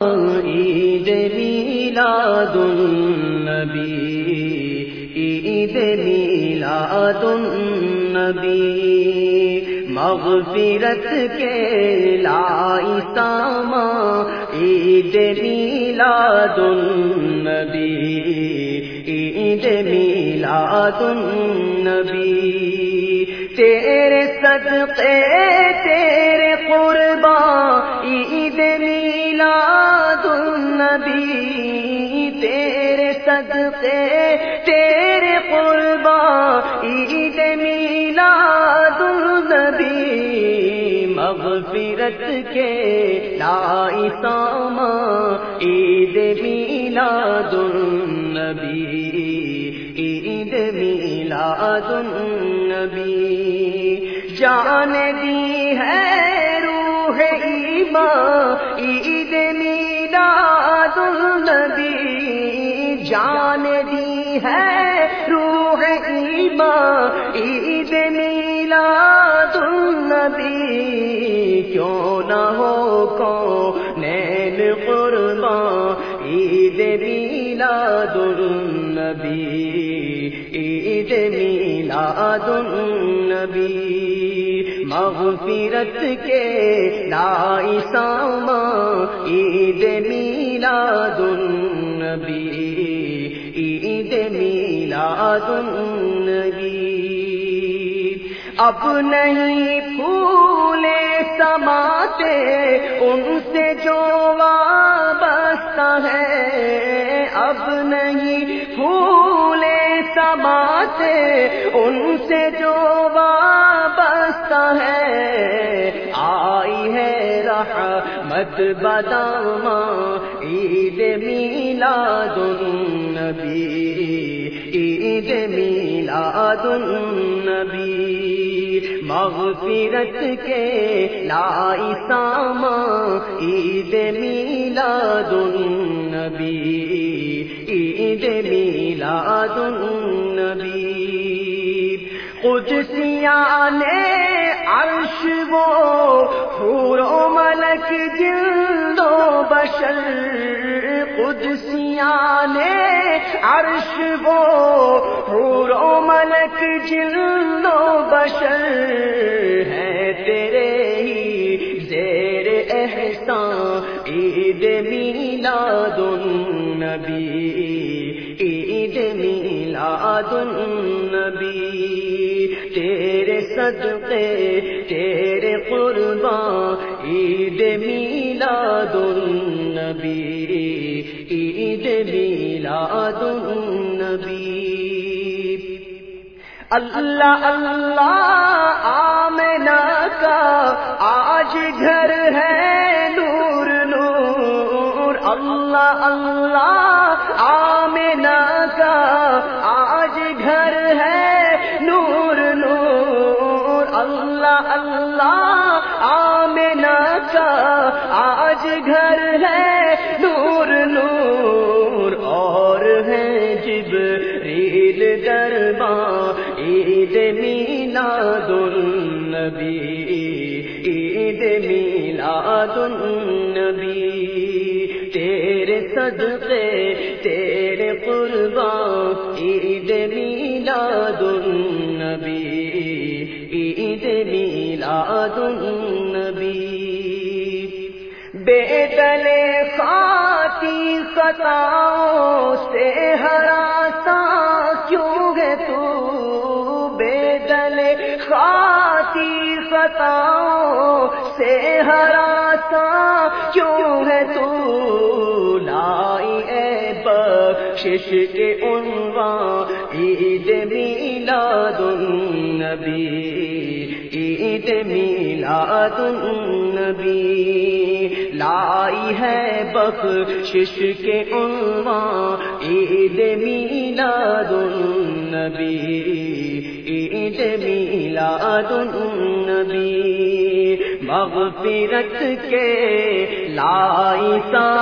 عید میلاد النبی، عید میلاد النبی، مغفرت کے لائی ساما عید میلاد النبی، عید میلاد النبی، تیرے صدقے تیرے قربان عید میلاد النبی، تیرے صدقے تیرے قربان عید میلاد النبی، مغفرت کے لائی ساما عید میلاد النبی، عید میلاد النبی، جان دی ہے روح ایمان عید میلاد النبی، جان دی ہے روح ایمان عید میلاد النبی، کیوں نہ ہو کونین قربان عید میلاد النبی، عید میلاد النبی، مغفرت کے لائی ساما عید میلاد النبی، عید میلاد النبی، اب نہیں پھولے سماتے ان سے جو وابستہ ہے، اب نہیں پھولے سماتے ان سے جو وابستہ ہے، آئی ہے رحمت بداماں عید میلاد النبی، عید میلاد النبی، مغفرت کے لائی ساما عید میلاد النبی، عید میلاد النبی، قدسیان عرش وہ حور و ملک جن و بشر، قدسیان عرش وہ حور و ملک جن و بشر، ہے تیرے ہی زیر احسان عید میلاد النبی، عید میلاد النبی، تیرے صدقے تیرے قربان عید میلاد النبی، عید میلاد النبی، اللہ اللہ آمنہ کا آج گھر ہے نور نور، اللہ اللہ آمنہ کا آج گھر ہے نور نور، اللہ اللہ آمنہ کا آج گھر ہے نور نور، اور ہیں جبریل درباں عید میلاد النبی، عید میلاد النبی، تیرے صدقے تیرے قربان عید میلاد النبی، عید میلاد النبی، بے دل خاطی خطاؤں سے ہراساں کیوں ہے تو، بے دل خاطی خطاؤں سے ہراساں کیوں ہے تو، لائی اے بخشش کے عنوان عید میلاد النبی، عید میلاد النبی، لائی ہے بخشش کے عنوان عید میلاد النبی، عید میلاد النبی، مغفرت کے لائی